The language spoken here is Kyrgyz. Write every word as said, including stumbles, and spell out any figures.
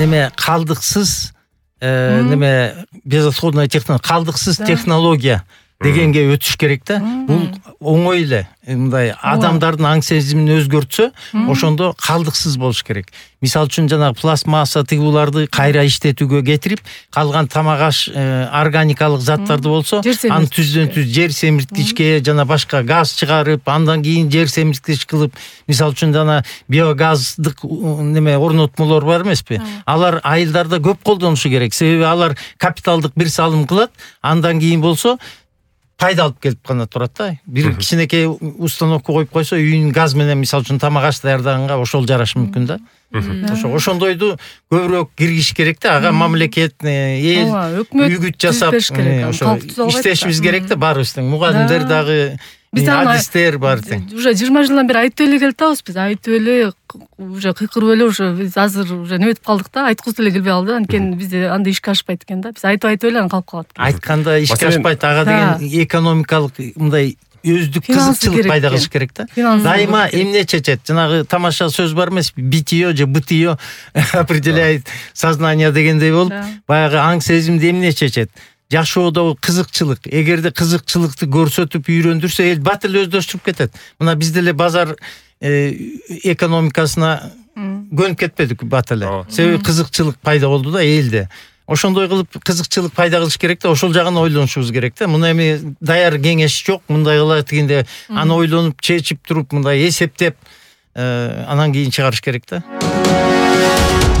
неме калдыксыз неме безотходная технология, калдыксыз технология дегенге өтүш керек да. Бул оңой эле. Мындай адамдардын аң сезимин өзгөртсө, ошондо калдыксыз болуш керек. Мисалы үчүн жанагы пластмасса тыгууларды кайра иштетүүгө кетирип, калган тамак аш органикалык заттарды болсо, аны түздөн түз жер семирткичке жана башка газ чыгарып, андан кийин жер семирткич кылып, мисалы үчүн жана биогаздык неме орнотмолор бар эмеспи? Алар айылдарда көп колдонушу керек. Себеби алар капиталдык бир салым кылат, андан кийин болсо пайда алып келип гана турат да. Бир кичинекей установка коюп койсо, үйүн газ менен мисалы үчүн тамак аш даярдаганга ошол жарашы мүмкүн да. Ошо ошондойду көбүрөөк киргиш керек да. Ага мамлекет, эл үгүт жасап иштешибиз керек да баарыбыздын. Мугалимдер дагы, адистер бар тең. Уже жыйырма жылдан бери айтып эле келип атабыз биз. Айтып эле уже кыйкырып эле уже биз азыр уже неметип калдык да. Айткыбыз эле келбей калды. Анткени бизде анда ишке ашпайт экен да. Биз айтып айтып эле анан калып калат. Айтканда ишке ашпайт. Ага деген экономикалык мындай өздүк кызыкчылык пайда кылыш керек да. Дайыма эмне чечет? Жанагы тамаша сөз бар эмеспи? Битие же бытие определяет сознание дегендей болуп, баягы аң сезимди эмне чечет? Жашоодо кызыкчылык. Эгерде кызыкчылыкты көрсөтүп үйрөндүрсө, эл бат эле өздөштүрүп кетет. Мына бизде эле базар экономикасына көнүп кетпедик бат эле. Себеби кызыкчылык пайда болду да элде. Ошондой кылып кызыкчылык пайда кылыш керек да, ошол жагын ойлонушубуз керек да. Муну эми даяр кеңеш жок, мындай кыла дегенде аны ойлонуп, чечип туруп, мындай эсептеп, анан кийин чыгарыш керек да.